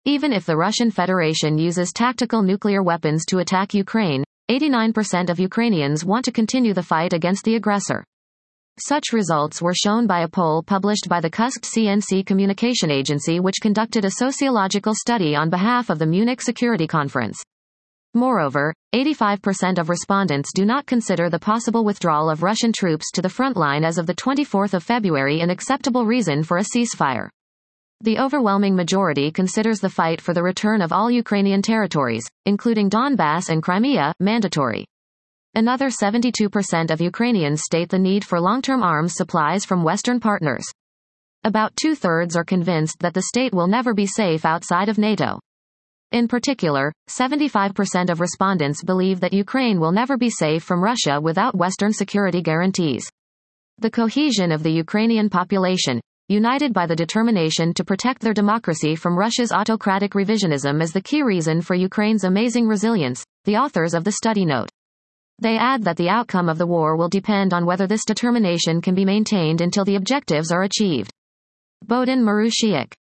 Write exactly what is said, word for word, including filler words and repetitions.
Even if the Russian Federation uses tactical nuclear weapons to attack Ukraine, eighty-nine percent of Ukrainians want to continue the fight against the aggressor. Such results were shown by a poll published by the K U S P C N C communication agency, which conducted a sociological study on behalf of the Munich Security Conference. Moreover, eighty-five percent of respondents do not consider the possible withdrawal of Russian troops to the front line as of the twenty-fourth of February an acceptable reason for a ceasefire. The overwhelming majority considers the fight for the return of all Ukrainian territories, including Donbass and Crimea, mandatory. Another seventy-two percent of Ukrainians state the need for long-term arms supplies from Western partners. About two-thirds are convinced that the state will never be safe outside of NATO. In particular, seventy-five percent of respondents believe that Ukraine will never be safe from Russia without Western security guarantees. The cohesion of the Ukrainian population, united by the determination to protect their democracy from Russia's autocratic revisionism, is the key reason for Ukraine's amazing resilience, the authors of the study note. They add that the outcome of the war will depend on whether this determination can be maintained until the objectives are achieved. Bodin Marushiak.